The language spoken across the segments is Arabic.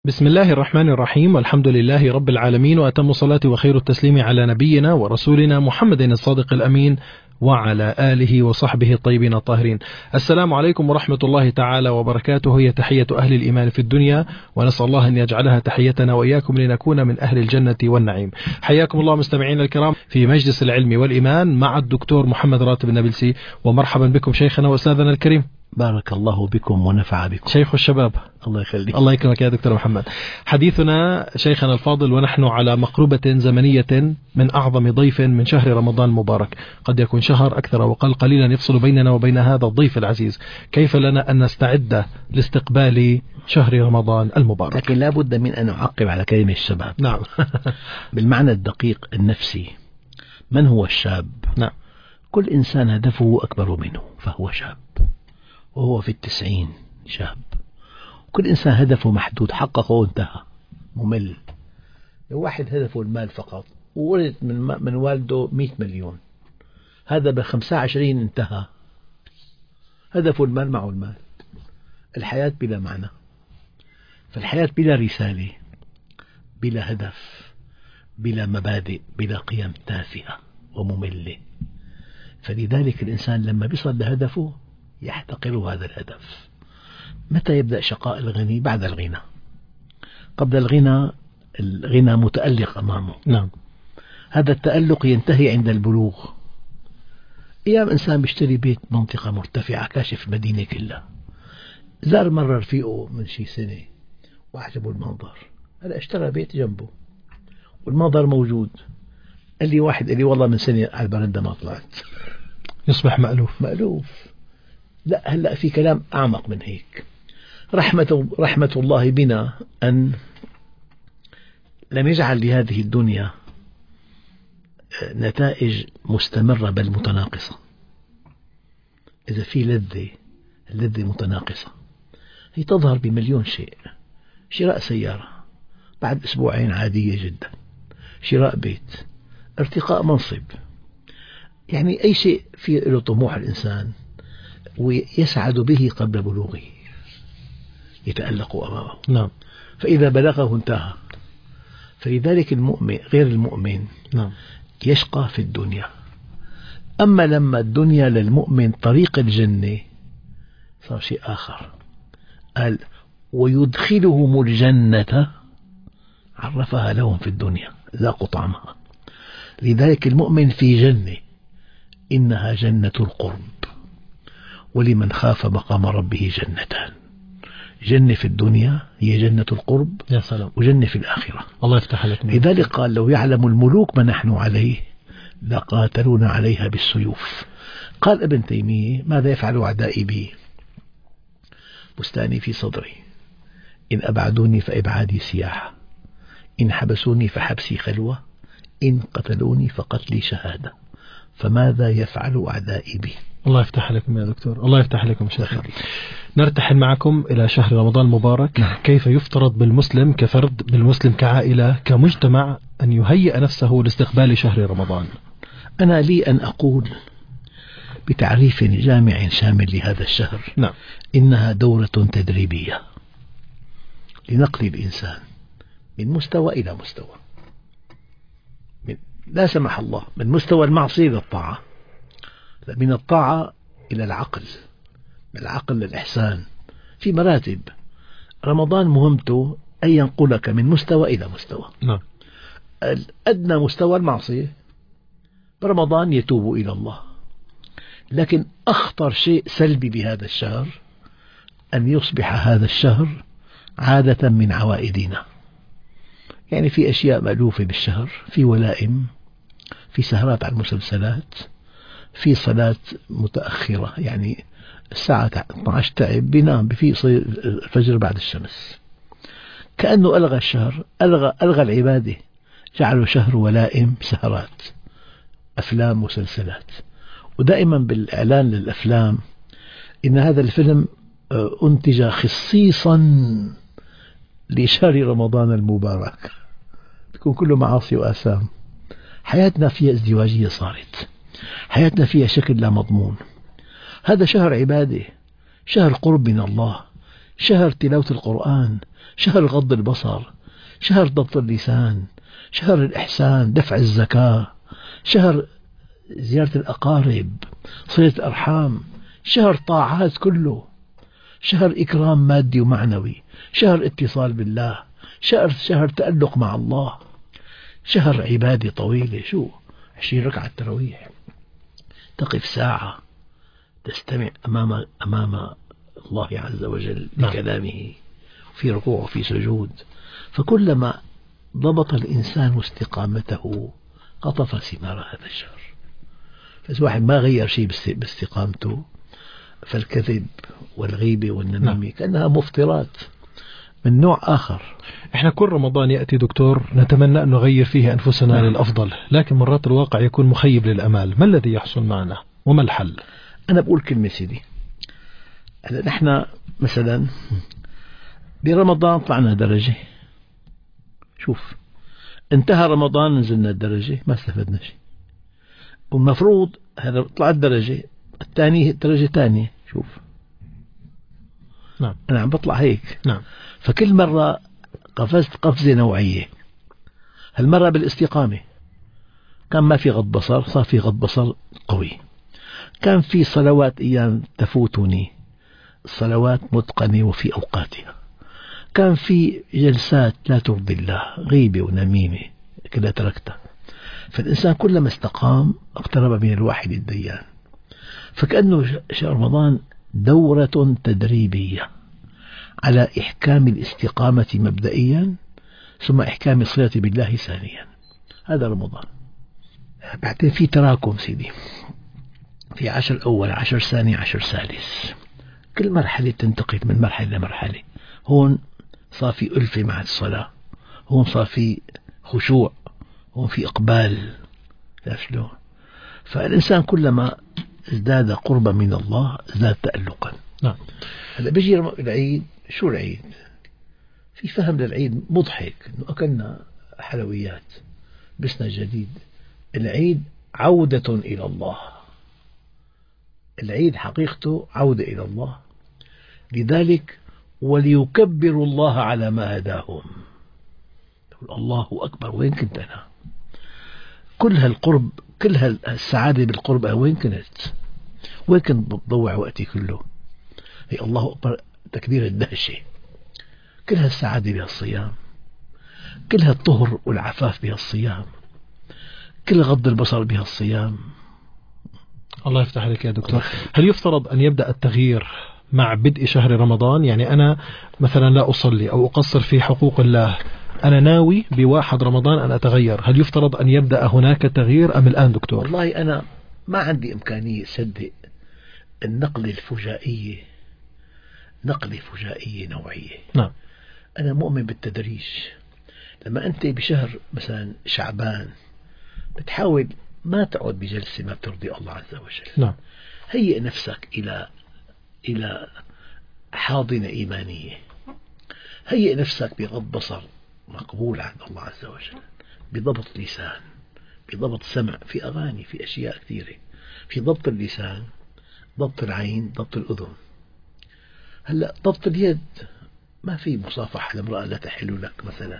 بسم الله الرحمن الرحيم، والحمد لله رب العالمين، وأتم الصلاة وخير التسليم على نبينا ورسولنا محمد الصادق الأمين وعلى آله وصحبه الطيبين الطاهرين. السلام عليكم ورحمة الله تعالى وبركاته. هي تحية أهل الإيمان في الدنيا، ونسأل الله أن يجعلها تحيتنا وإياكم لنكون من أهل الجنة والنعيم. حياكم الله مستمعين الكرام في مجلس العلم والإيمان مع الدكتور محمد راتب النابلسي، ومرحبا بكم شيخنا وأستاذنا الكريم. بارك الله بكم ونفع بكم شيخ الشباب. الله يخليك. الله يكرمك يا دكتور محمد. حديثنا شيخنا الفاضل ونحن على مقربة زمنية من أعظم ضيف من شهر رمضان المبارك. قد يكون شهر أكثر وقل قليلا يفصل بيننا وبين هذا الضيف العزيز. كيف لنا أن نستعد لاستقبال شهر رمضان المبارك؟ لكن لا بد من أن أعقب على كلمة الشباب. نعم. بالمعنى الدقيق النفسي. من هو الشاب؟ نعم. كل إنسان هدفه أكبر منه فهو شاب، وهو في 90 شاب. كل إنسان هدفه محدود حققه وانتهى، ممل. لو واحد هدفه المال فقط وولد من والده 100 مليون، هذا ب25 انتهى، هدفه المال معه المال. الحياة بلا معنى، فالحياة بلا رسالة، بلا هدف، بلا مبادئ، بلا قيم، تافهة ومملة. فلذلك الإنسان لما يصل لهدفه يحتقر هذا الهدف. متى يبدأ شقاء الغني؟ بعد الغنى. قبل الغنى متألق أمامه. نعم. هذا التألق ينتهي عند البلوغ. أيام إنسان بيشتري بيت منطقة مرتفعة كاشف المدينة كلها، زار مرة رفيقه من شي سنة وأعجبه المنظر، هلا اشترى بيت جنبه والمنظر موجود. قال لي والله من سنة على البرندة ما طلعت. يصبح مألوف. لا، هلأ في كلام أعمق من هيك. رحمة الله بنا أن لم يجعل لهذه الدنيا نتائج مستمرة بل متناقصة. إذا في اللذة متناقصة، هي تظهر بمليون شيء. شراء سيارة بعد أسبوعين عادية جدا، شراء بيت، ارتقاء منصب، يعني أي شيء فيه له طموح الإنسان ويسعد به قبل بلوغه يتألق أمامه. نعم. فإذا بلغه انتهى. فلذلك المؤمن غير المؤمن نعم يشقى في الدنيا. أما لما الدنيا للمؤمن طريق الجنة صار شيء آخر. قال ويدخلهم الجنة عرفها لهم في الدنيا، ذاقوا طعمها. لذلك المؤمن في جنة، إنها جنة القرب، ولمن خاف مقام ربه جنتان. جنة في الدنيا هي جنة القرب، يا سلام، وجنة في الآخرة. الله يفتح لك. لذلك قال لو يعلم الملوك ما نحن عليه لقاتلون عليها بالسيوف. قال ابن تيمية ماذا يفعل أعدائي بي؟ بستاني في صدري، إن أبعدوني فإبعادي سياحة، إن حبسوني فحبسي خلوة، إن قتلوني فقتلي شهادة، فماذا يفعل أعدائي بي؟ الله يفتح لكم يا دكتور، الله يفتح لكم شيخنا. نرتحل معكم إلى شهر رمضان المبارك. نعم. كيف يفترض بالمسلم كفرد، بالمسلم كعائلة، كمجتمع، أن يهيئ نفسه لاستقبال شهر رمضان؟ أنا لي أن أقول بتعريف جامع شامل لهذا الشهر. نعم. إنها دورة تدريبية لنقل الإنسان من مستوى إلى مستوى، لا سمح الله من مستوى المعصية إلى الطاعة، من الطاعة إلى العقل، من العقل للإحسان، في مراتب. رمضان مهمته أن ينقلك من مستوى إلى مستوى. نعم. أدنى مستوى المعصية برمضان يتوب إلى الله. لكن أخطر شيء سلبي بهذا الشهر أن يصبح هذا الشهر عادة من عوائدنا. يعني في أشياء مألوفة بالشهر، في ولائم، في سهرات على المسلسلات، في صلاة متأخرة، يعني الساعة 12 تعب بينام، بفيق الفجر بعد الشمس. كأنه ألغى الشهر، ألغى العبادة، جعله شهر ولائم، سهرات، أفلام، مسلسلات. ودائما بالإعلان للأفلام إن هذا الفيلم أنتج خصيصا لشهر رمضان المبارك، تكون كله معاصي وآثام. حياتنا فيها ازدواجية، صارت حياتنا فيها شكل لا مضمون. هذا شهر عبادة، شهر قرب من الله، شهر تلاوة القرآن، شهر غض البصر، شهر ضبط اللسان، شهر الإحسان، دفع الزكاة، شهر زيارة الأقارب، صلة الأرحام، شهر طاعات كله، شهر إكرام مادي ومعنوي، شهر اتصال بالله، شهر تألق مع الله، شهر عبادة طويلة. شو 20 ركعة تراويح، تقف ساعة تستمع أمام الله عز وجل بكلامه في ركوع وفي سجود. فكلما ضبط الإنسان استقامته قطف ثمار هذا الشهر. فإذا واحد ما غير شيء باستقامته فالكذب والغيبة والنميمة كأنها مفطرات من نوع آخر. احنا كل رمضان يأتي دكتور نتمنى أن نغير فيه أنفسنا للأفضل، لكن مرات الواقع يكون مخيب للأمال. ما الذي يحصل معنا وما الحل؟ أنا بقول كلمة سيدي، نحن مثلا برمضان طلعنا درجة، شوف انتهى رمضان نزلنا الدرجة ما استفدنا شيء، والمفروض هذا طلعت درجة الثانية درجة ثانية. شوف نعم. أنا عم بطلع هيك. نعم. فكل مرة قفزت قفزة نوعية. هالمرة بالاستقامة، كان ما في غض بصر صار في غض بصر قوي، كان في صلوات أيام تفوتني، الصلوات متقنة وفي أوقاتها، كان في جلسات لا ترضي الله، غيبة ونميمة كلها تركتها. فالإنسان كلما استقام اقترب من الواحد الديان. فكأنه شهر رمضان دورة تدريبية على إحكام الاستقامة مبدئيا، ثم إحكام الصلة بالله ثانيا. هذا رمضان. بعدين في تراكم سيدي، في 10 أول، 10 ثاني، 10 ثالث، كل مرحلة تنتقل من مرحلة لمرحلة. هون صار في ألفة مع الصلاة، هون صار في خشوع، هون في إقبال. شلون؟ فالإنسان كلما ازداد قربا من الله ازداد تألقا. نعم. هلا بيجي العيد. شو العيد؟ في فهم للعيد مضحك، إنه أكلنا حلويات، لبسنا جديد. العيد عودة إلى الله، العيد حقيقته عودة إلى الله. لذلك وليكبروا الله على ما هداهم. الله أكبر، وين كنت أنا؟ كل هالقرب، كل هالسعادة بالقرب وين كنت؟ وين كنت بتضوع وقتي كله؟ هي الله أكبر تكبير الدهشة. كل هالسعادة بها الصيام، كل هالطهر والعفاف بها الصيام، كل غض البصر بها الصيام. الله يفتح عليك يا دكتور. هل يفترض أن يبدأ التغيير مع بدء شهر رمضان؟ يعني أنا مثلا لا أصلي أو أقصر في حقوق الله، أنا ناوي بواحد رمضان أن أتغير، هل يفترض أن يبدأ هناك تغيير أم الآن دكتور؟ والله أنا ما عندي إمكانية صدق النقلة الفجائية، نقلة فجائية نوعية. نعم. أنا مؤمن بالتدريج. لما أنت بشهر مثلا شعبان بتحاول ما تقعد بجلسة ما بترضي الله عز وجل. نعم. هيئ نفسك إلى حاضنة إيمانية، هيئ نفسك بغض بصر مقبول عند الله عز وجل، بضبط لسان، بضبط سمع، في أغاني، في أشياء كثيرة، في ضبط اللسان، ضبط العين، ضبط الأذن. هلأ ضبط اليد، ما في مصافحة لامرأة لا تحل لك مثلا.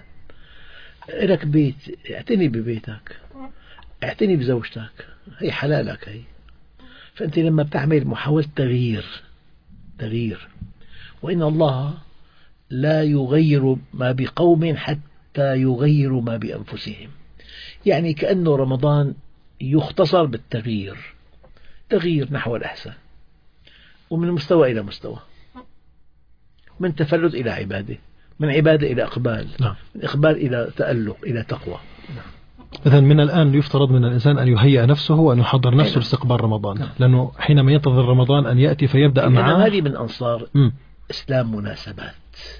لك بيت، اعتني ببيتك، اعتني بزوجتك، هي حلالك هي. فأنت لما بتعمل محاولة تغيير، وإن الله لا يغير ما بقوم حتى يغيروا ما بأنفسهم. يعني كأنه رمضان يختصر بالتغيير، تغيير نحو الأحسن، ومن مستوى إلى مستوى، من تفلت إلى عبادة، من عبادة إلى إقبال، نعم. من إقبال إلى تألق، إلى تقوى. إذن من الآن يفترض من الإنسان أن يهيئ نفسه وأن يحضر نفسه لاستقبال رمضان. نعم. لأنه حينما ينتظر رمضان أن يأتي فيبدأ معه. أنا هذه من أنصار إسلام مناسبات.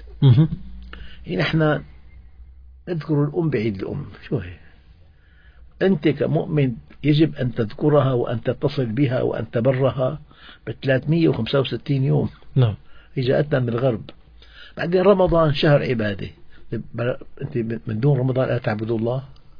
نحن نذكر الأم بعيد الأم. شو هي؟ أنت كمؤمن يجب أن تذكرها وأن تتصل بها وأن تبرها ب365 يوم. نعم. هي جاءتنا من الغرب. بعدين رمضان شهر عبادة، أنت من دون رمضان لا تعبد الله.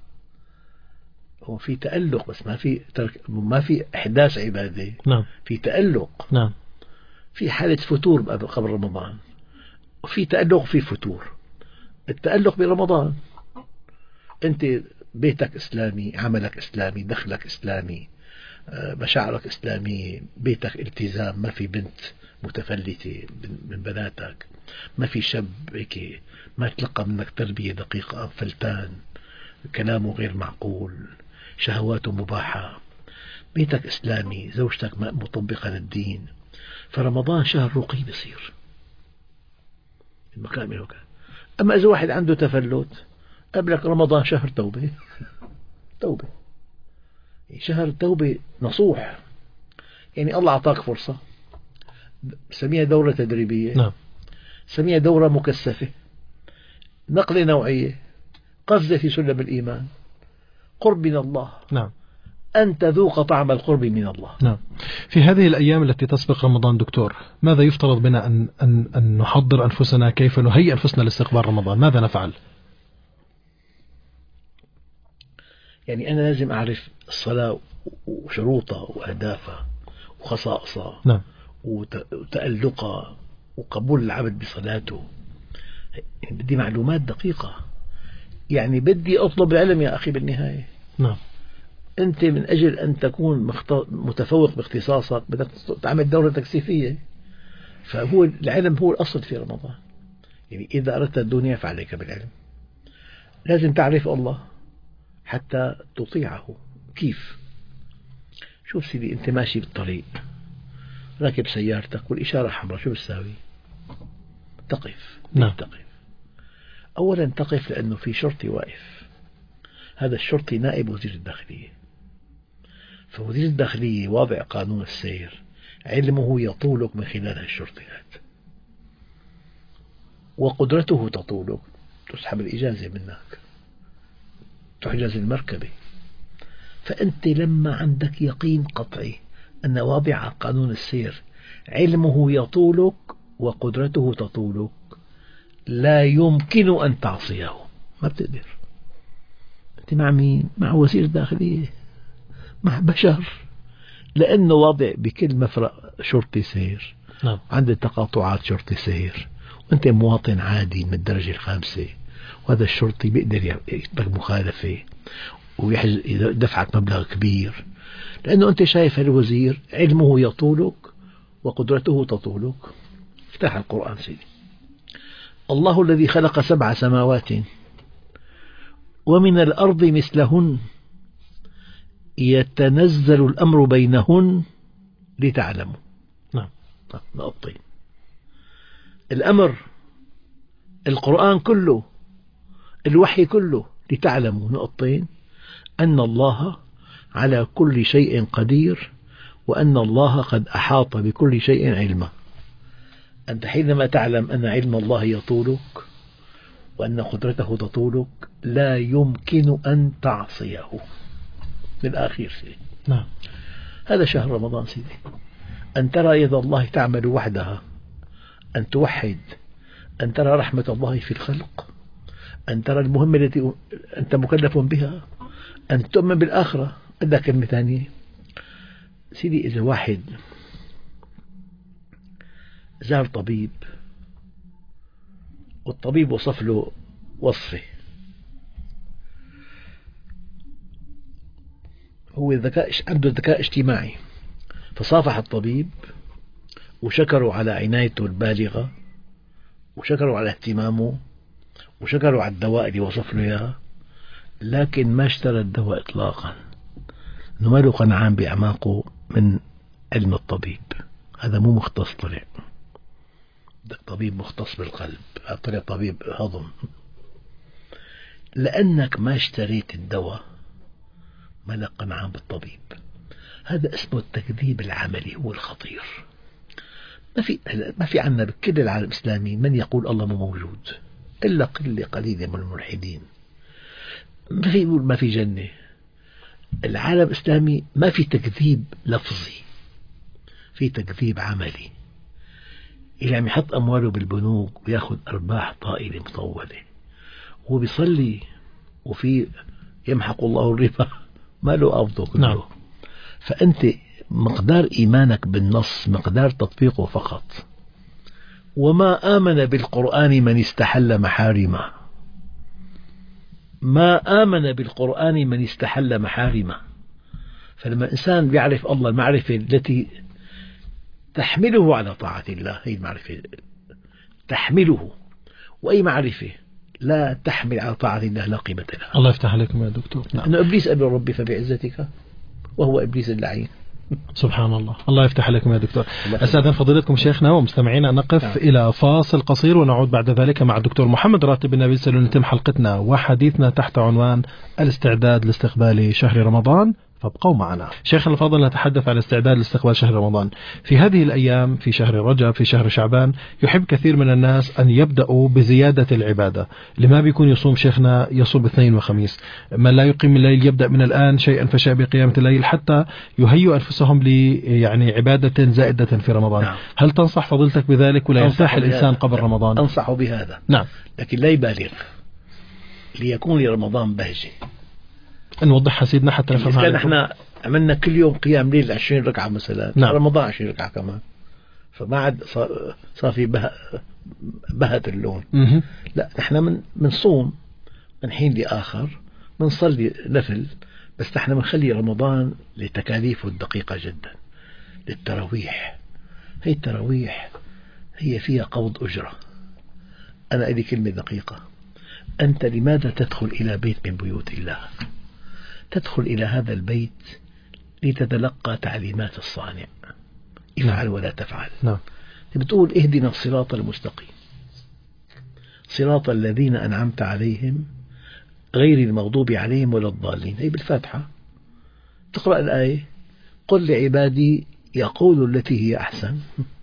هو في تألق بس ما في إحداث عبادة. نعم. في تألق. نعم. في حالة فتور قبل رمضان. وفي تألق في فتور. التألق برمضان، أنت بيتك إسلامي، عملك إسلامي، دخلك إسلامي، مشاعرك إسلامية، بيتك التزام، ما في بنت متفلتة من بناتك، ما في شاب هيك ما تلقى منك تربية دقيقة، فلتان، كلامه غير معقول، شهواته مباحة، بيتك إسلامي، زوجتك مطبقة للدين. فرمضان شهر رقي بصير المكان من مكان. أما إذا واحد عنده تفلت، قبلك رمضان شهر توبة. توبة، شهر توبة نصوح. يعني الله أعطاك فرصة، سميها دورة تدريبية، نعم. سميها دورة مكثفة، نقلة نوعية، قفزة في سلم الإيمان، قرب من الله. نعم. أن تذوق طعم القرب من الله. نعم. في هذه الأيام التي تسبق رمضان دكتور، ماذا يفترض بنا أن نحضر أنفسنا؟ كيف نهيئ أنفسنا لاستقبال رمضان؟ ماذا نفعل؟ يعني أنا لازم أعرف الصلاة وشروطها وأهدافها وخصائصها، نعم. وتألقها وقبول العبد بصلاته. يعني بدي معلومات دقيقة، يعني بدي أطلب العلم يا أخي بالنهاية. نعم. أنت من أجل أن تكون متفوق باختصاصك بدك تعمل دورة تكثيفية. فهو العلم هو الأصل في رمضان. يعني إذا أردت الدنيا فعليك بالعلم، لازم تعرف الله حتى تطيعه. كيف؟ شوف سيدي، أنت ماشي بالطريق، راكب سيارتك والإشارة حمراء، شو بتساوي؟ تقف. نعم. تقف. أولا تقف لأنه في شرطي واقف، هذا الشرطي نائب وزير الداخلية. فوزير الداخلية واضع قانون السير، علمه يطولك من خلال الشرطيات، وقدرته تطولك. تسحب الإجازة منك، تحجز المركبة. فأنت لما عندك يقين قطعي أن واضع قانون السير علمه يطولك وقدرته تطولك، لا يمكن أن تعصيه. ما بتقدر. أنت مع مين؟ مع وزير الداخلية، مع بشر، لأنه واضع بكل مفرق شرطي سير. نعم. عند تقاطعات شرطي سير، وأنت مواطن عادي من الدرجة الخامسة، وهذا الشرطي بيقدر يكتبك مخالفة ويدفعك مبلغ كبير، لأنه أنت شايف الوزير علمه يطولك وقدرته تطولك. افتح القرآن سيدي. الله الذي خلق 7 سماوات ومن الأرض مثلهن يتنزل الأمر بينهن لتعلموا. نعم. نقطتين. الأمر، القرآن كله، الوحي كله، لتعلموا. نقطتين. أن الله على كل شيء قدير، وأن الله قد أحاط بكل شيء علما. أنت حينما تعلم أن علم الله يطولك وأن قدرته تطولك، لا يمكن أن تعصيه. بالآخير سيدي. نعم. هذا شهر رمضان سيدي، أن ترى يد الله تعمل وحدها، أن توحد، أن ترى رحمة الله في الخلق، أن ترى المهمة التي أنت مكلف بها، أن تؤمن بالآخرة. أدى كلمة ثانية سيدي، إذا واحد زار طبيب والطبيب وصف له وصفة، هو عنده ذكاء اجتماعي، فصافح الطبيب وشكروا على عنايته البالغة، وشكروا على اهتمامه، وشكروا على الدواء اللي وصف له إياه، لكن ما اشترى الدواء إطلاقا، إنه ما له قناعة بأعماقه من علم الطبيب. هذا مو مختص، طلع طبيب مختص بالقلب، طلع طبيب هضم. لأنك ما اشتريت الدواء ما لك قناعة بالطبيب. هذا اسمه التكذيب العملي، هو الخطير. ما في عنا بكل العالم الإسلامي من يقول الله مو موجود، إلا قلة قليلة من الملحدين. ما في يقول ما في جنة. العالم الإسلامي ما في تكذيب لفظي، في تكذيب عملي. اللي عم يحط أمواله بالبنوك ويأخذ أرباح طائلة مطولة، هو بيصلي وفي يمحق الله الربا، ما له قبضه كله. نعم. فأنت مقدار إيمانك بالنص مقدار تطبيقه فقط. وما آمن بالقرآن من استحل محارمه. ما آمن بالقرآن من استحل محارمه. فلما الإنسان يعرف الله المعرفة التي تحمله على طاعة الله، هي المعرفة تحمله، وأي معرفة لا تحمل على طاعة الله لا قيمة لها. الله يفتح عليكم يا دكتور. نعم. أن إبليس أبي ربي فبعزتك وهو إبليس اللعين. سبحان الله. الله يفتح عليكم يا دكتور. أستاذن فضيلتكم شيخنا ومستمعينا نقف إلى فاصل قصير ونعود بعد ذلك مع الدكتور محمد راتب النبيل سنتم حلقتنا وحديثنا تحت عنوان الاستعداد لاستقبال شهر رمضان، فابقوا معنا. شيخنا الفاضل، نتحدث عن الاستعداد لاستقبال شهر رمضان. في هذه الأيام، في شهر رجب، في شهر شعبان، يحب كثير من الناس أن يبدأوا بزيادة العبادة. لما بيكون يصوم شيخنا يصوم اثنين وخميس، من لا يقيم الليل يبدأ من الآن شيئا فشيئا بقيامة الليل حتى يهيئوا أنفسهم يعني عبادة زائدة في رمضان. نعم. هل تنصح فضيلتك بذلك ولا يرتاح الإنسان قبل رمضان؟ أنصح بهذا. نعم. لكن لا يبالغ ليكون لرمضان بهجة. نوضحها سيدنا حتى نفهم. كان احنا عملنا كل يوم قيام ليل 20 ركعة مثلا، نعم. رمضان 20 ركعة كمان، فما عاد صار في بهت اللون. لا، نحن منصوم من حين لآخر، منصلي نفل، بس نحن منخلي رمضان لتكاليفه الدقيقة جدا، للتراويح. هي التراويح هي فيها قبض أجرة. أنا لي كلمة دقيقة: أنت لماذا تدخل إلى بيت من بيوت الله؟ تدخل إلى هذا البيت لتتلقى تعليمات الصانع، افعل ولا تفعل. نعم. بتقول اهدنا الصراط المستقيم صراط الذين أنعمت عليهم غير المغضوب عليهم ولا الضالين. هي بالفاتحة تقرأ الآية: قل لعبادي يقولوا التي هي أحسن.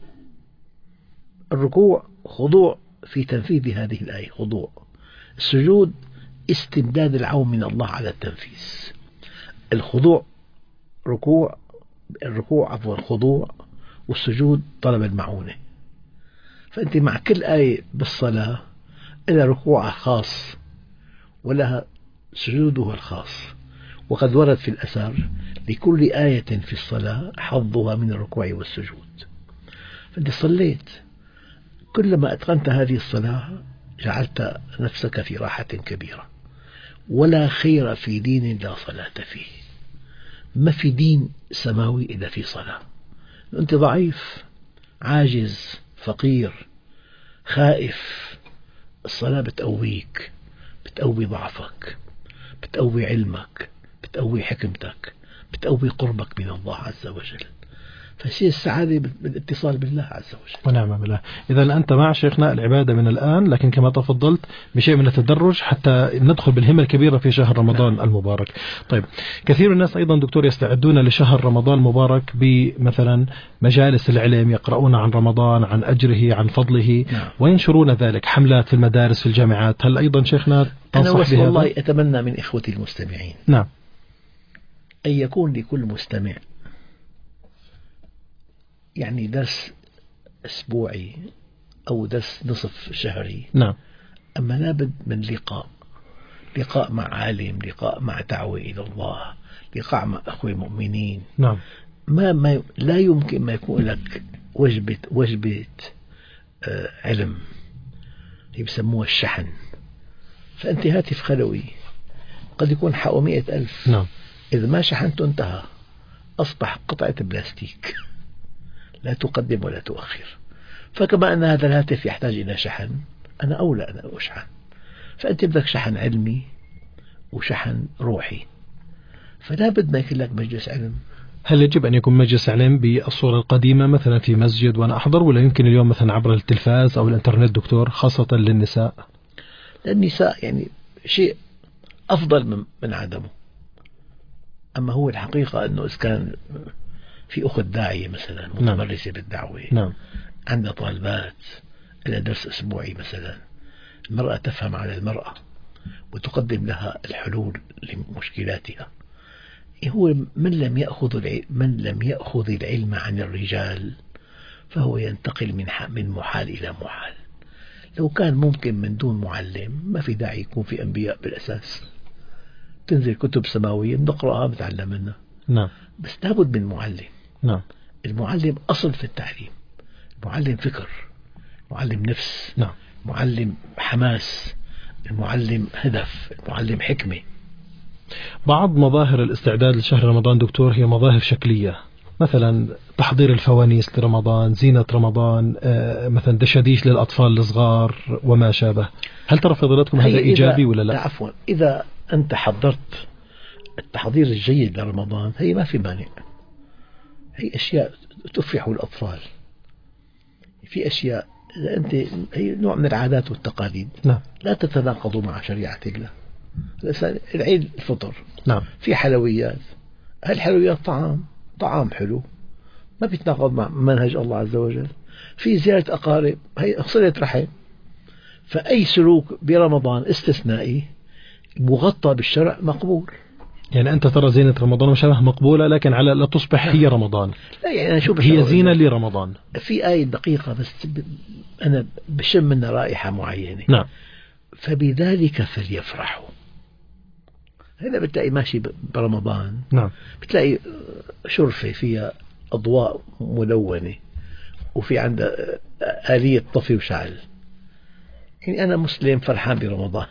الركوع خضوع في تنفيذ هذه الآية، خضوع. السجود استمداد العون من الله على التنفيذ. الخضوع الركوع خضوع، والسجود طلب المعونة. فأنت مع كل آية بالصلاة لها ركوعها الخاص ولها سجودها الخاص، وقد ورد في الأثر: لكل آية في الصلاة حظها من الركوع والسجود. فأنت صليت، كلما أتقنت هذه الصلاة جعلت نفسك في راحة كبيرة. ولا خير في دين لا صلاة فيه. ما في دين سماوي إلا في صلاة. أنت ضعيف، عاجز، فقير، خائف، الصلاة بتقويك، بتقوي ضعفك، بتقوي علمك، بتقوي حكمتك، بتقوي قربك من الله عز وجل. فشيء السعادة بالاتصال بالله عز وجل. ونعم بالله. إذا أنت مع شيخنا العبادة من الآن، لكن كما تفضلت بشيء من التدرج حتى ندخل بالهمة الكبيرة في شهر رمضان المبارك. طيب، كثير من الناس أيضا دكتور يستعدون لشهر رمضان المبارك بمثلا مجالس العلم، يقرؤون عن رمضان، عن أجره، عن فضله، وينشرون ذلك، حملات في المدارس، في الجامعات. هل أيضا شيخنا تنصح بهذا؟ أنا والله أتمنى من إخوتي المستمعين نعم أن يكون لكل مستمع يعني درس أسبوعي أو درس نصف شهري. نعم. أما لابد من لقاء مع عالم، لقاء مع دعوة إلى الله، لقاء مع أخوة مؤمنين. نعم. ما لا يمكن ما يكون لك وجبة علم، هي بسموها الشحن. فأنت هاتف خلوي قد يكون حقه 100,000. نعم. إذا ما شحنته انتهى، أصبح قطعة بلاستيك لا تقدم ولا تؤخر. فكما أن هذا الهاتف يحتاج إلى شحن، أنا أولى أن أشحن. فأنت بدك شحن علمي وشحن روحي، فلا بد ما يكون لك مجلس علم. هل يجب أن يكون مجلس علم بالصورة القديمة مثلا في مسجد وأنا أحضر، ولا يمكن اليوم مثلا عبر التلفاز أو الإنترنت دكتور، خاصة للنساء؟ للنساء يعني شيء أفضل من عدمه. أما هو الحقيقة أنه إذا كان في أخت داعية مثلا متمرسة بالدعوة، نعم. عندها طالبات إلى درس أسبوعي مثلا، المرأة تفهم على المرأة وتقدم لها الحلول لمشكلاتها. هو من لم يأخذ العلم عن الرجال فهو ينتقل من محال إلى محال. لو كان ممكن من دون معلم ما في داعي يكون في أنبياء بالأساس. تنزل كتب سماوية بنقرأها بنتعلم منها. نعم. بس لابد من معلم. نعم. المعلم أصل في التعليم، المعلم فكر، المعلم نفس، نعم. المعلم حماس، المعلم هدف، المعلم حكمة. بعض مظاهر الاستعداد لشهر رمضان دكتور هي مظاهر شكلية، مثلا تحضير الفوانيس لرمضان، زينة رمضان، مثلا دشاديش للأطفال الصغار وما شابه. هل ترى فضيلتكم هذا إيجابي ولا لا؟ عفوا، إذا أنت حضرت التحضير الجيد لرمضان هي ما في مانع، هي أشياء تفرح الأطفال. في أشياء إذا أنت هي نوع من العادات والتقاليد، نعم. لا تتناقض مع شريعة الله. العيد الفطر، نعم. في حلويات، هالحلويات طعام حلو ما بيتناقض مع منهج الله عز وجل. في زيارة أقارب، هي صلة رحم. فأي سلوك برمضان استثنائي مغطى بالشرع مقبول. يعني أنت ترى زينة رمضان وشبه مقبولة، لكن على لا تصبح هي رمضان. لا يعني أنا شو هي زينة لرمضان. في آية دقيقة بس أنا بشم منها رائحة معينة. نعم. فبذلك فليفرحوا. هذا بتلاقي ماشي برمضان. نعم. بتلاقي شرفة فيها أضواء ملونة، وفي عندها آلية طفي وشعل. يعني أنا مسلم فرحان برمضان،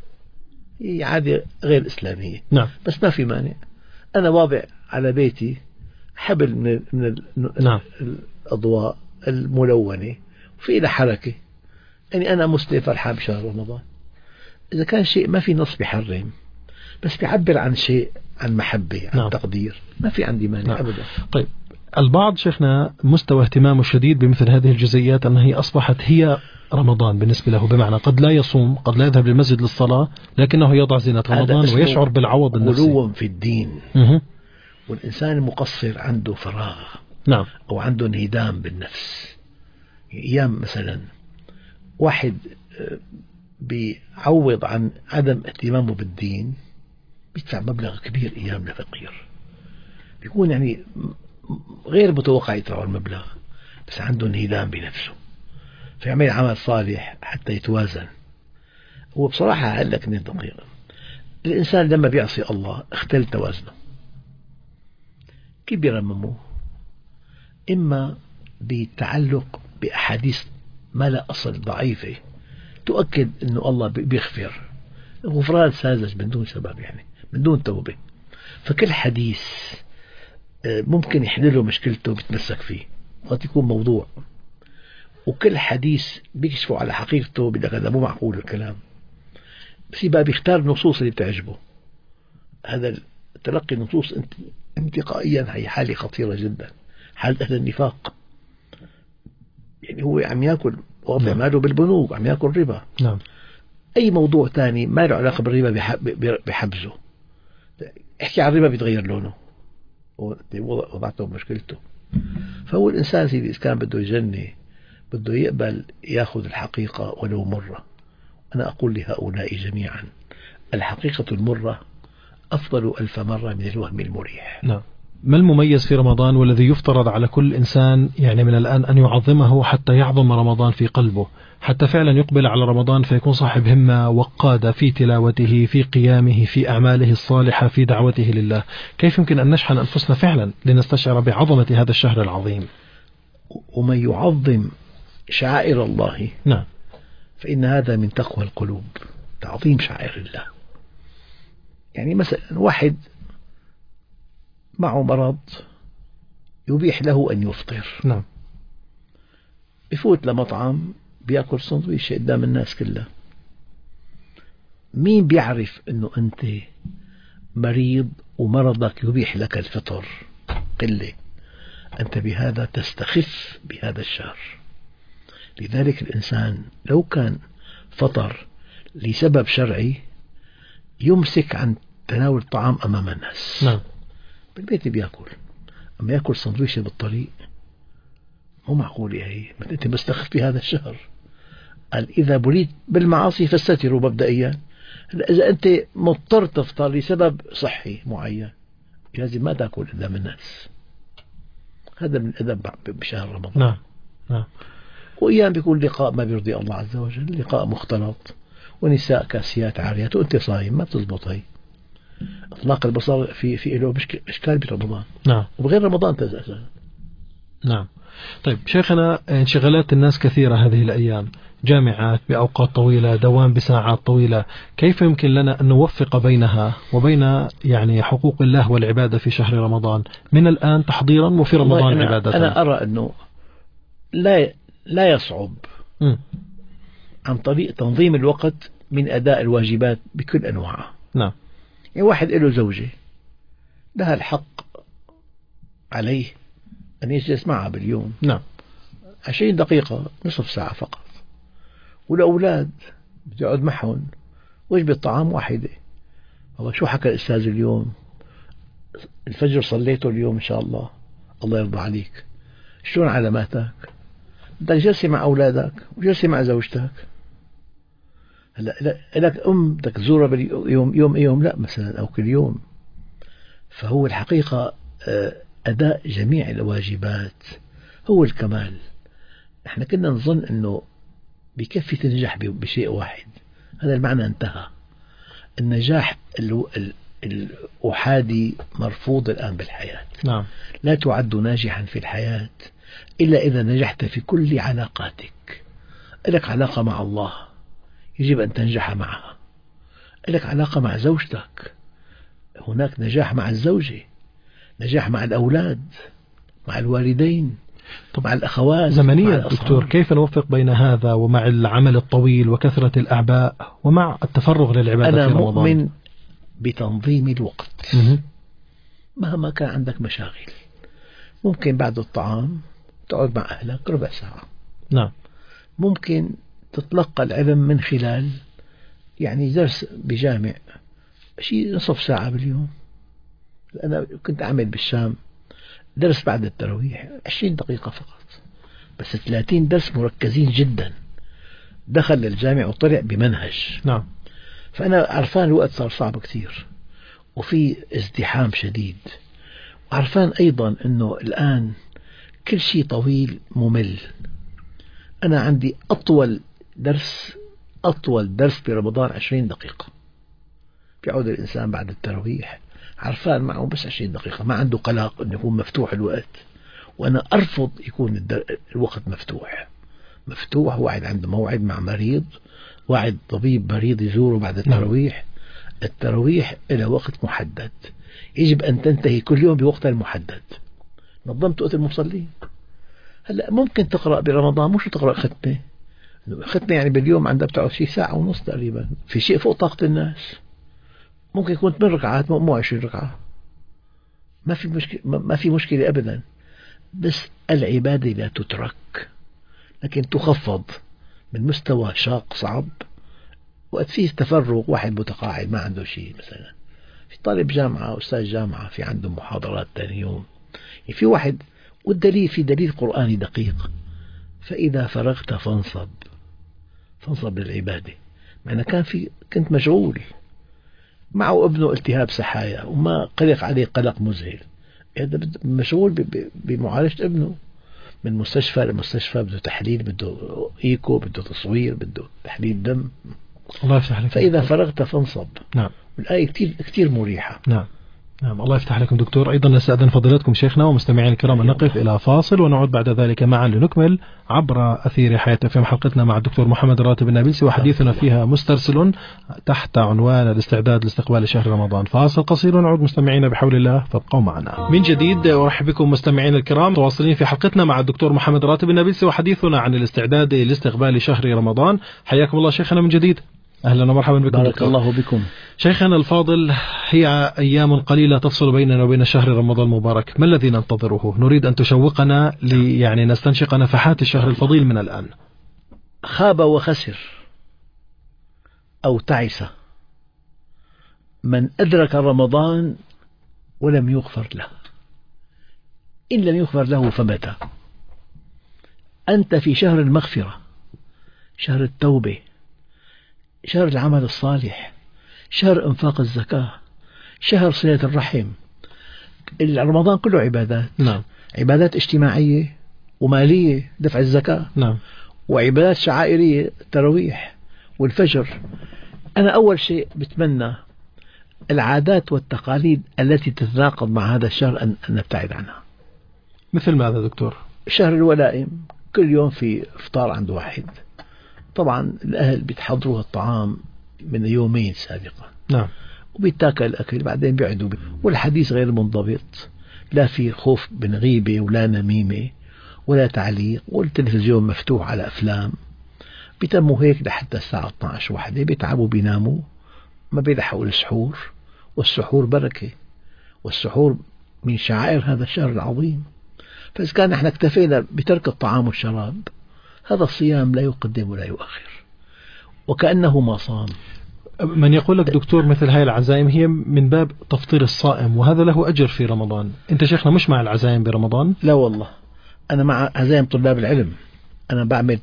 هي عادة غير إسلامية. نعم. بس ما في مانع، أنا واضع على بيتي حبل من نعم. الأضواء الملونة وفي لها حركة. يعني أنا مسلم فرحان بشهر رمضان. إذا كان شيء ما في نص بيحرم، بس بيعبر عن شيء، عن محبة، عن نعم. تقدير، ما في عندي مانع. نعم. أبدا. طيب، البعض شيخنا مستوى اهتمامه الشديد بمثل هذه الجزئيات، أنها هي أصبحت هي رمضان بالنسبة له، بمعنى قد لا يصوم، قد لا يذهب للمسجد للصلاة، لكنه يضع زينة رمضان ويشعر بالعوض النفسي. غلو في الدين. والإنسان المقصر عنده فراغ. نعم. أو عنده انهدام بالنفس. أيام مثلا واحد بيعوض عن عدم اهتمامه بالدين، بيدفع مبلغ كبير أيام لفقير، بيكون يعني غير متوقع يدفع المبلغ، بس عنده انهدام بنفسه، فيعمل عمل صالح حتى يتوازن. هو بصراحة قال لك دقيقة، الإنسان لما بيعصي الله اختل توازنه. كيف بيرمموه؟ إما بالتعلق بأحاديث ما لا أصل ضعيفة تؤكد أنه الله بيغفر، غفران ساذج من دون سبب، يعني من دون توبة. فكل حديث ممكن يحل مشكلته بيتمسك فيه، قد يكون موضوع، وكل حديث بيكشفوا على حقيقته بدك هذا مو معقول الكلام، بس يبقى بيختار النصوص اللي بتعجبه. هذا تلقي النصوص انتقائيا هي حالة خطيرة جدا، حالة أهل النفاق. يعني هو عم يأكل وضع ماله بالبنوك، عم يأكل ربا. نعم. أي موضوع تاني ما له علاقة بالربا بحبزه. احكي عن الربا بيتغير لونه، وضعته بمشكلته. فهو الإنسان سيدي إذا كان بده يجني، بده يقبل يأخذ الحقيقة ولو مرة. أنا أقول لهؤلاء جميعا: الحقيقة المرة أفضل 1000 مرة من الوهم المريح. نعم. ما المميز في رمضان والذي يفترض على كل إنسان يعني من الآن أن يعظمه حتى يعظم رمضان في قلبه، حتى فعلا يقبل على رمضان فيكون صاحب همة وقادة في تلاوته، في قيامه، في أعماله الصالحة، في دعوته لله؟ كيف يمكن أن نشحن أنفسنا فعلا لنستشعر بعظمة هذا الشهر العظيم؟ ومن يعظم شعائر الله، نعم، فإن هذا من تقوى القلوب، تعظيم شعائر الله. يعني مثلا واحد معه مرض يبيح له أن يفطر، نعم، بفوت لمطعم بيأكل سندويشة قدام الناس كلها. مين بيعرف أنه أنت مريض ومرضك يبيح لك الفطر؟ قلة. أنت بهذا تستخف بهذا الشهر. لذلك الإنسان لو كان فطر لسبب شرعي يمسك عن تناول الطعام أمام الناس. نعم. بالبيت بيأكل، أما يأكل سندويشة بالطريق مو معقولة هي. أنت مستخف بهذا الشهر. قال: إذا بليت بالمعاصي فاستتروا مبدئيا. إذا أنت مضطر تفطر لسبب صحي معين لازم ما تأكل قدام الناس. هذا من الأدب بشهر رمضان. نعم، نعم. وأيام بيكون لقاء ما بيرضي الله عز وجل، لقاء مختلط، ونساء كاسيات عاريات، وأنت صايم، ما بتزبط هي. إطلاق البصر في له إشكال برمضان. نعم. وبغير رمضان تزال. نعم. طيب شيخنا، انشغالات الناس كثيرة هذه الأيام، جامعات بأوقات طويلة، دوام بساعات طويلة، كيف يمكن لنا أن نوفق بينها وبين يعني حقوق الله والعبادة في شهر رمضان من الآن تحضيرا وفي رمضان عبادة؟ أنا أرى أنه لا يصعب م. عن طريق تنظيم الوقت من أداء الواجبات بكل أنواعها. نعم. يعني واحد له زوجة، لها الحق عليه أن يجلس معها باليوم. نعم. 20 دقيقة، نصف ساعة فقط. والأولاد بده يقعد معهم، وجبة طعام واحدة. هو شو حكى الأستاذ اليوم؟ الفجر صليته اليوم إن شاء الله، الله يرضى عليك. شلون علاماتك؟ بدك جلسة مع أولادك وجلسة مع زوجتك. هلا لك بدك تزورها يوم لا مثلا، أو كل يوم. فهو الحقيقة أداء جميع الواجبات هو الكمال. احنا كنا نظن أنه بكفي تنجح بشيء واحد، هذا المعنى انتهى. النجاح الأحادي مرفوض الآن بالحياة. نعم. لا تعد ناجحا في الحياة إلا إذا نجحت في كل علاقاتك. لك علاقة مع الله يجب أن تنجح معها، لك علاقة مع زوجتك، هناك نجاح مع الزوجة، نجاح مع الأولاد، مع الوالدين، مع الأخوات. زمنيا دكتور، كيف نوفق بين هذا ومع العمل الطويل وكثرة الأعباء ومع التفرغ للعبادة في رمضان؟ أنا مؤمن بتنظيم الوقت. مهما كان عندك مشاغل، ممكن بعد الطعام تقعد مع أهلك ربع ساعة. نعم. ممكن تتلقى العلم من خلال يعني درس بجامع، شيء نصف ساعة باليوم. أنا كنت أعمل بالشام درس بعد التراويح 20 دقيقة فقط، بس 30 درس مركزين جدا. دخل للجامع وطلع بمنهج. نعم. فأنا عرفان الوقت صار صعب كثير وفي ازدحام شديد، وعرفان أيضا أنه الآن كل شيء طويل ممل. أنا عندي أطول درس برمضان 20 دقيقة. بيعود الإنسان بعد التراويح عرفان معه بس 20 دقيقة، ما عنده قلق أنه يكون مفتوح الوقت. وأنا أرفض يكون الوقت مفتوح. واحد عنده موعد مع مريض، واحد طبيب مريض يزوره بعد التراويح. التراويح إلى وقت محدد، يجب أن تنتهي كل يوم بوقتها المحدد. نظمت وقت المصلين. هلا ممكن تقرأ برمضان، مش تقرأ ختمة يعني باليوم عندك بتقعد شيء ساعة ونص تقريبا، في شيء فوق طاقة الناس. ممكن يكون 8 ركعات مو 20 ركعة، ما في مشكلة أبدا. بس العبادة لا تترك، لكن تخفض من مستوى شاق صعب. وقت فيه تفرغ، واحد متقاعد ما عنده شيء، مثلا في طالب جامعة، أستاذ جامعة في عنده محاضرات ثاني يوم، يعني في واحد. والدليل في دليل قرآني دقيق: فإذا فرغت فانصب للعبادة. معنى كنت مشغول معه ابنه التهاب سحايا وما قلق عليه قلق مذهل، هذا مشغول بمعالجة ابنه، من مستشفى لمستشفى، بده تحليل، بده إيكو، بده تصوير، بده تحليل دم. الله يفتح عليك. فإذا فرغت فانصب. نعم. الآية كتير مريحة. نعم. نعم. الله يفتح عليكم دكتور. أيضا نستأذن فضيلتكم شيخنا ومستمعين الكرام أن نقف إلى فاصل ونعود بعد ذلك معا لنكمل عبر أثير حياة في حلقتنا مع الدكتور محمد الراتب النابلسي، وحديثنا فيها مسترسل تحت عنوان الاستعداد لاستقبال شهر رمضان. فاصل قصير ونعود مستمعين بحول الله، فابقوا معنا. من جديد أرحب بكم مستمعين الكرام، تواصلين في حلقتنا مع الدكتور محمد الراتب النابلسي وحديثنا عن الاستعداد لاستقبال شهر رمضان. حياكم الله شيخنا من جديد. أهلا ومرحبا بكم. بارك دكتور. الله بكم. شيخنا الفاضل، هي أيام قليلة تفصل بيننا وبين شهر رمضان المبارك، ما الذي ننتظره؟ نريد أن تشوقنا يعني نستنشق نفحات الشهر الفضيل من الآن. خاب وخسر أو تعس من أدرك رمضان ولم يغفر له. إن لم يغفر له فمتى؟ أنت في شهر المغفرة، شهر التوبة، شهر العمل الصالح، شهر إنفاق الزكاة، شهر صلة الرحم. رمضان كله عبادات. نعم. عبادات اجتماعية ومالية، دفع الزكاة. نعم. وعبادات شعائرية، التراويح والفجر. أنا أول شيء بتمنى العادات والتقاليد التي تتناقض مع هذا الشهر أن نبتعد عنها. مثل ماذا دكتور؟ شهر الولائم كل يوم في إفطار عند واحد. طبعا الأهل بيتحضروا الطعام من يومين سابقا. نعم. وبيتاكل الأكل بعدين بيعدوا والحديث غير منضبط، لا في خوف من غيبة ولا نميمة ولا تعليق، والتلفزيون مفتوح على أفلام. بيتموا هيك لحتى الساعة 12 واحدة، بيتعبوا بيناموا، ما بيلحقوا السحور، والسحور بركة، والسحور من شعائر هذا الشهر العظيم. فإذا كان نحن اكتفينا بترك الطعام والشراب، هذا الصيام لا يقدم ولا يؤخر، وكأنه ما صام. من يقول لك دكتور مثل هاي العزائم هي من باب تفطير الصائم، وهذا له أجر في رمضان. أنت شيخنا مش مع العزائم برمضان؟ لا والله، أنا مع عزائم طلاب العلم. أنا بعمل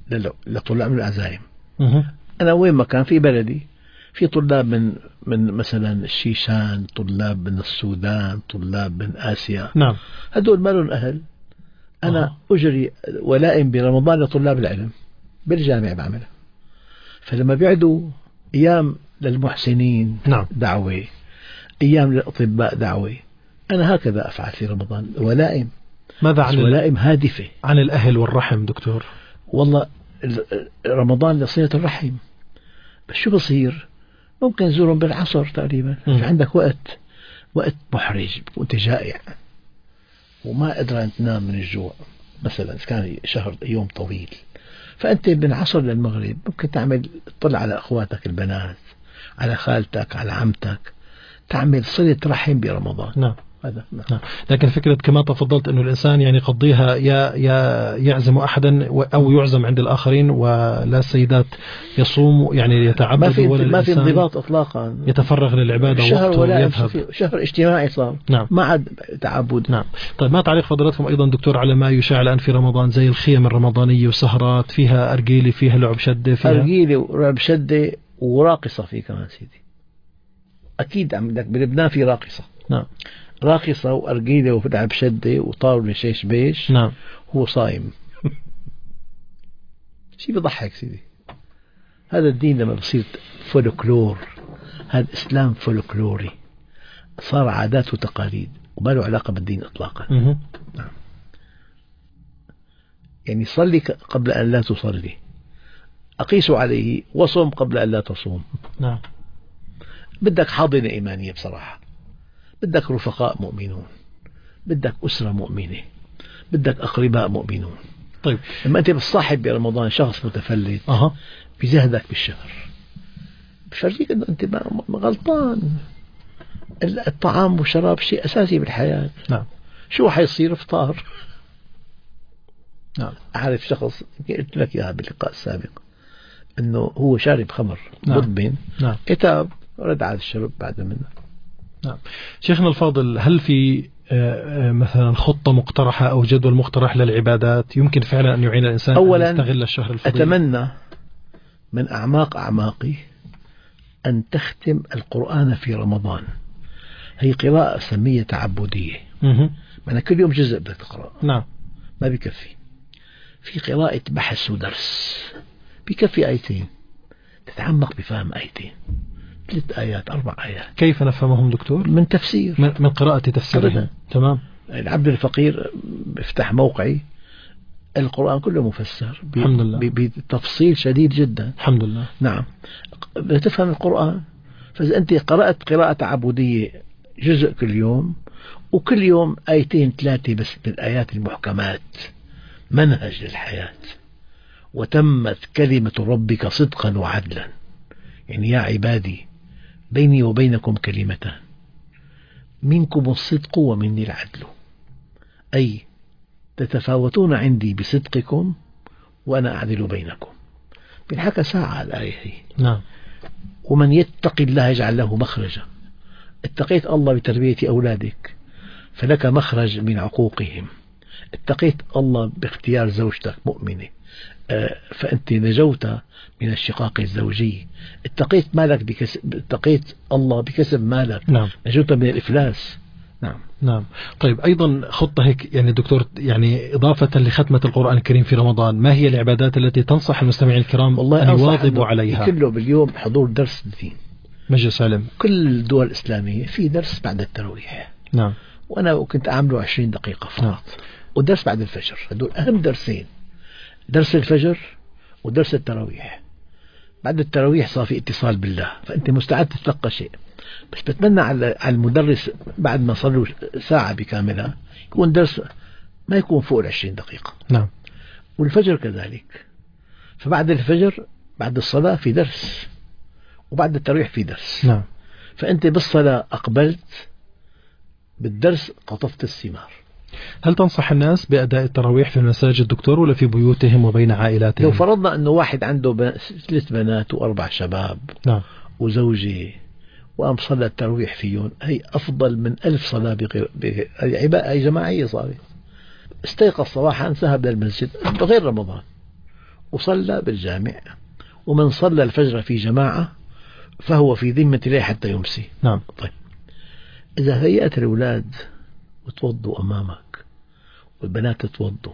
لطلاب العزائم. أنا وين ما كان في بلدي في طلاب من مثلا الشيشان، طلاب من السودان، طلاب من آسيا. نعم. هدول ما لهم أهل. أنا أجري ولائم برمضان لطلاب العلم بالجامعة بعملها. فلما بيعدوا أيام للمحسنين نعم. دعوة، أيام للأطباء دعوة، أنا هكذا أفعل في رمضان ولائم. ماذا عن ولائم هادفة عن الأهل والرحم دكتور؟ والله رمضان لصلة الرحم. بس شو بصير؟ ممكن زورهم بالعصر تقريبا. في عندك وقت محرج وانت جائع وما قدران تنام من الجوع، مثلا إذا كان شهر يوم طويل، فأنت من العصر للمغرب ممكن تطلع على أخواتك البنات، على خالتك، على عمتك، تعمل صلة رحم برمضان. نعم. هذا نعم. لكن فكرة كما تفضلت أنه الإنسان يعني يقضيها يا يعزم أحدا أو يعزم عند الآخرين، ولا السيدات يصوم يعني يتعبدوا، ولا ما في انضباط إطلاقا، يتفرغ للعبادة شهر ولا يذهب. شهر اجتماعي صار. نعم. ما عاد تعبد. نعم. طيب ما تعليق فضلاتكم أيضا دكتور على ما يشاع الآن في رمضان زي الخيم الرمضانية وسهرات فيها أرجيلي، فيها لعب شدة، فيها أرجيلي ولعب شدة وراقصة في كمان سيدي. أكيد عندك بلبنان في راقصة. نعم. راقصة وأرجيلة ولعب شدة وطاولة شيش بيش. نعم. هو صايم. شيء بضحك سيدي. هذا الدين لما بصير فولكلور، هذا إسلام فولكلوري، صار عادات وتقاليد وما له علاقة بالدين إطلاقا. نعم. يعني صلي قبل أن لا تصلي، أقيس عليه، وصم قبل أن لا تصوم. نعم. بدك حاضنة إيمانية بصراحة، بدك رفقاء مؤمنون، بدك أسرة مؤمنة، بدك أقرباء مؤمنون. طيب لما أنت بتصاحب برمضان شخص متفلت بيزهدك بالشهر، بفرجيك أنه أنت غلطان. الطعام والشراب شيء أساسي بالحياة. نعم. شو حيصير؟ إفطار. نعم. أعرف شخص قلت لك إياها باللقاء السابق، أنه هو شارب خمر نعم. مدمن. نعم. اتاب رد على الشرب بعد منه. نعم. شيخنا الفاضل، هل في مثلا خطة مقترحة أو جدول مقترح للعبادات يمكن فعلا أن يعين الإنسان أولا أن يستغل الشهر الفضيل؟ أتمنى من أعماق أعماقي أن تختم القرآن في رمضان. هي قراءة سمية تعبدية. أنا كل يوم جزء بدك تقرأ. نعم. ما بكفي. في قراءة بحث ودرس، بكفي آيتين تتعمق بفهم آيتين، 3 آيات 4 آيات. كيف نفهمهم دكتور؟ من تفسير، من قراءة تفسيرهم. تمام. العبد الفقير بيفتح موقعي، القرآن كله مفسر الحمد لله بتفصيل شديد جدا. الحمد لله. نعم. بتفهم القرآن. فإذا أنت قرأت قراءة تعبدية جزء كل يوم، وكل يوم 2 3 بس من الآيات المحكمات، منهج للحياة. وتمت كلمة ربك صدقا وعدلا، يعني يا عبادي بيني وبينكم كلمتان، منكم الصدق ومني العدل، أي تتفاوتون عندي بصدقكم وأنا أعدل بينكم. بنحكى ساعة الآية هي. نعم. ومن يتق الله يجعل له مخرجا. اتقيت الله بتربية أولادك فلك مخرج من عقوقهم. اتقيت الله باختيار زوجتك مؤمنة فأنت نجوت من الشقاق الزوجي. اتقيت مالك اتقيت الله بكسب مالك. نعم. نجوت من الإفلاس. نعم. نعم. طيب أيضا خطة هيك يعني دكتور، يعني إضافة لختمة القرآن الكريم في رمضان، ما هي العبادات التي تنصح المستمعين الكرام أن يواظبوا عليها؟ كله باليوم حضور درس الدين، مجلس علم. كل الدول الإسلامية في درس بعد التراويح. نعم. وأنا كنت أعمله 20 دقيقة فقط. نعم. ودرس بعد الفجر. هدول أهم درسين، درس الفجر ودرس التراويح. بعد التراويح صار في اتصال بالله، فأنت مستعد تتلقى شيء، بس بتمنى على المدرس بعد ما صار له ساعة بكاملها يكون درس ما يكون فوق 20 دقيقة. نعم. والفجر كذلك. فبعد الفجر بعد الصلاة في درس، وبعد التراويح في درس. نعم. فأنت بالصلاة أقبلت، بالدرس قطفت الثمار. هل تنصح الناس بأداء التراويح في المساجد دكتور ولا في بيوتهم وبين عائلاتهم؟ لو فرضنا أنه واحد عنده 3 بنات و4 شباب، نعم، وزوجة، وقام صلى التراويح فيهم، هي أفضل من 1000 صلاة هي جماعية صارت. استيقظ صباحا ذهب للمسجد غير رمضان وصلى بالجامع، ومن صلى الفجر في جماعة فهو في ذمة الله حتى يمسي. نعم. طيب، إذا هيأت الأولاد وتوضوا أمامك والبنات توضوا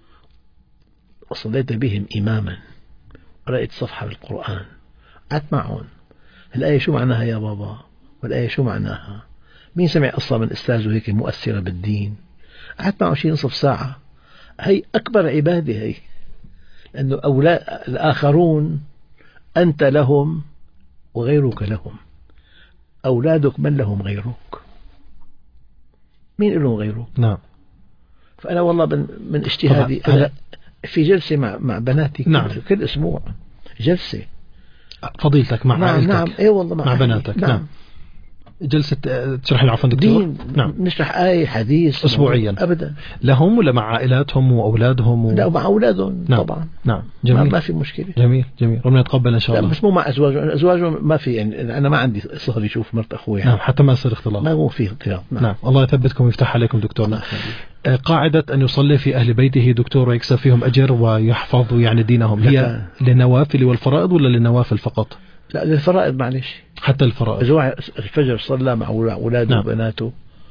وصليت بهم إماما ورأيت صفحة بالقرآن، قعدت معهم، الآية شو معناها يا بابا؟ والآية شو معناها؟ مين سمع قصة من أستاذه هيك مؤثرة بالدين؟ قعدت معه شي نصف ساعة. هي أكبر عبادة هي، لأنه أولاد الآخرون أنت لهم وغيرك لهم. أولادك من لهم غيرك؟ مين لهم غيرك؟ نعم. فأنا والله من اجتهادي أنا في جلسة مع بناتي نعم. كل أسبوع جلسة فضيلتك مع عائلتك. نعم. إيه والله مع بناتك. نعم. جلسة تشرح لي عفوا دكتور. دين. نعم. نشرح آية حديث أسبوعيا أبدا. لهم ولا مع عائلاتهم وأولادهم لا، مع أولادهم. نعم. طبعا. نعم. جميل. ما في مشكلة. جميل جميل، ربنا يتقبل إن شاء الله. بس مو مع أزواجهم ما في، يعني أنا ما عندي صهر يشوف مرت أخوي. نعم، حتى ما يصير اختلاط. ما هو فيه اختلاط. نعم. الله يثبتكم ويفتح عليكم دكتورنا. قاعدة أن يصلي في أهل بيته دكتور ويكسب فيهم أجر ويحفظ يعني دينهم، هي للنوافل والفرائض ولا للنوافل فقط؟ لا، للفرائض معلش. حتى الفرائض. الفجر صلى مع أولاده نعم. وبناته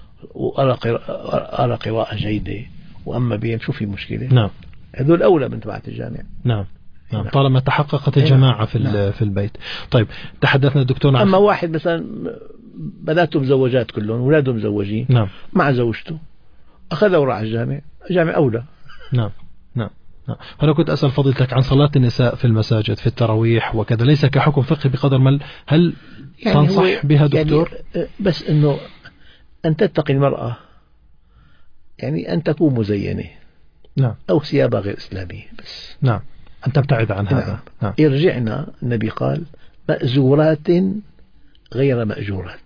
وأرى قراءة جيدة وأما بهم، شو في مشكلة؟ نعم. هذول أولى من تبعة الجامع. نعم. نعم. طالما تحققت الجماعة في البيت. طيب، تحدثنا دكتور. أما واحد مثلا بناته مزوجات كلهم، أولاده مزوجين. نعم. مع زوجته أخذه وراح الجامع أولى. نعم. نعم. نعم. أنا كنت أسأل فضيلتك عن صلاة النساء في المساجد في التراويح وكذا، ليس كحكم فقهي بقدر ما هل يعني تنصح بها دكتور؟ يعني بس أنه أن تتقي المرأة، يعني أن تكون مزينة. نعم. أو ثيابها غير إسلامية بس. نعم. أن تبتعد عن هذا. نعم. نعم. يرجعنا النبي قال مأزورات غير مأجورات.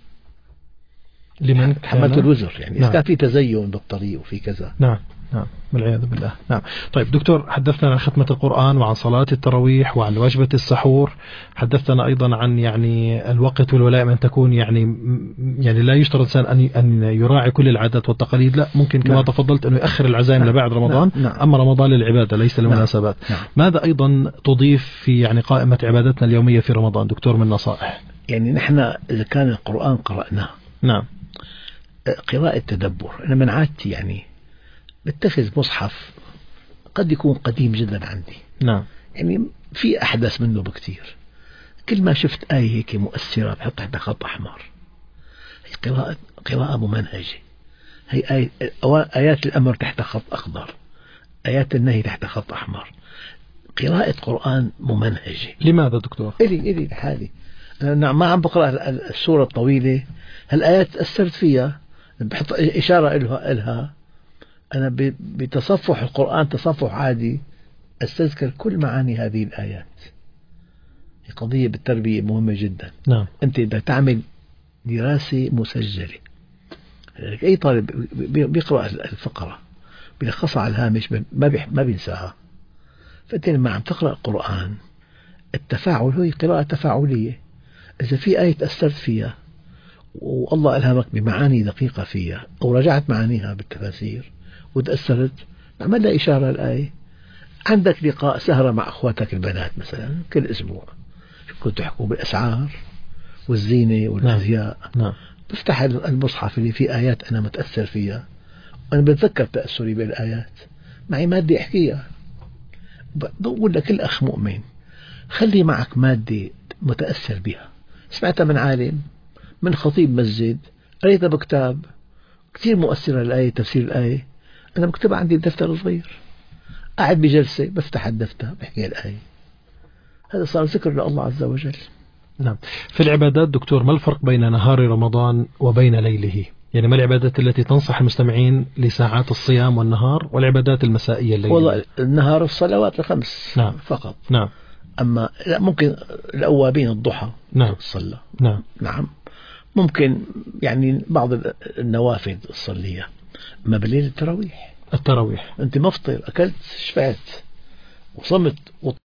لمن حملت الوزر، يعني نعم. إذا كان في تزين بالطريق وفي كذا. نعم. نعم، والعياذ بالله. نعم. طيب دكتور، حدثنا عن ختمة القرآن وعن صلاة التراويح وعن وجبة السحور، حدثنا أيضا عن يعني الوقت والولائم أن تكون يعني لا يشترط الإنسان أن يراعي كل العادات والتقاليد، لا، ممكن كما تفضلت أنه يؤخر العزائم لبعد رمضان. نعم. أما رمضان للعبادة ليس للمناسبات. نعم. ماذا أيضا تضيف في يعني قائمة عبادتنا اليومية في رمضان دكتور من نصائح؟ يعني نحن إذا كان القرآن قرأناه، نعم، قراءة تدبر. أنا من عادتي يعني بتخذ مصحف قد يكون قديم جدا عندي. نعم. يعني في أحدث منه بكثير، كل ما شفت آية هيك مؤثرة بحط تحتها خط أحمر. هي قراءة ممنهجة. هي آيات الأمر تحت خط أخضر، آيات النهي تحت خط أحمر. قراءة قرآن ممنهجة. لماذا دكتور؟ إلي لحالي أنا ما عم بقرأ السورة الطويلة، هالآيات تأثرت فيها، بحط إشارة إلها. أنا بتصفح القرآن تصفح عادي أستذكر كل معاني هذه الآيات. هي قضية بالتربية مهمة جدا. نعم. أنت بدك تعمل دراسة مسجلة. أي طالب بيقرأ الفقرة بيلخصها على الهامش ما بينساها. فأنت لما عم تقرأ القرآن التفاعل هي قراءة تفاعلية. إذا في آية تأثرت فيها والله ألهمك بمعاني دقيقة فيها أو رجعت معانيها بالتفاسير وتأثرت، عمل لها إشارة الآية. عندك لقاء سهرة مع أخواتك البنات مثلا كل أسبوع، كنتوا تحكوا بالأسعار والزينة والأزياء. نعم. بفتح المصحف اللي فيه آيات أنا متأثر فيها، وأنا بتذكر تأثري بالآيات، معي مادة أحكيها. بقول لكل أخ مؤمن خلي معك مادة متأثر بها، سمعتها من عالم، من خطيب مسجد، قريتها بكتاب كثير مؤثرة الآية، تفسير الآية، أنا بكتب عندي دفتر صغير، قاعد بجلسة بفتح الدفتر بحكي الآية، هذا صار ذكر لله عز وجل. نعم. في العبادات دكتور، ما الفرق بين نهار رمضان وبين ليله؟ يعني ما العبادات التي تنصح المستمعين لساعات الصيام والنهار، والعبادات المسائية الليلية؟ والله النهار الصلوات الخمس نعم. فقط. نعم. أما لا، ممكن الأوابين الضحى نعم صلى. نعم. نعم ممكن يعني بعض النوافل الصلية. أما بالليل التراويح، التراويح أنت مفطر أكلت شبعت وصمت